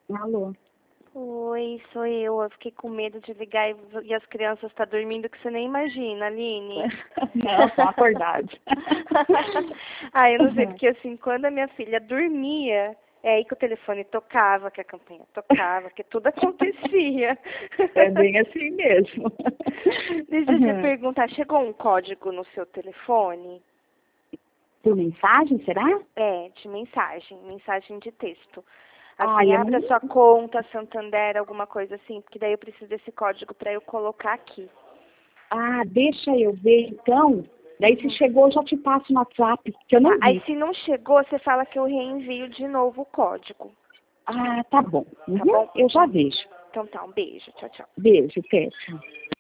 Alô? Oi, sou eu. Eu fiquei com medo de ligar e as crianças estão dormindo que você nem imagina, Aline. Não, estão acordados. Eu não sei, porque assim, quando a minha filha dormia, é aí que o telefone tocava, que a campainha tocava, que tudo acontecia. É bem assim mesmo. Deixa eu te perguntar, chegou um código no seu telefone? Por mensagem, será? É, de mensagem de texto. Ai, Assim, eu abre a não... sua conta, Santander, alguma coisa assim, porque daí eu preciso desse código para eu colocar aqui. Ah, deixa eu ver então. Daí se Uhum. chegou, eu já te passo no WhatsApp, que eu Tá, não aí vi. se não chegou, você fala que eu reenvio de novo o código, Ah, tá bom. tá Uhum, bom? eu já vejo. Então tá, um beijo, tchau, tchau. Beijo, Tessa.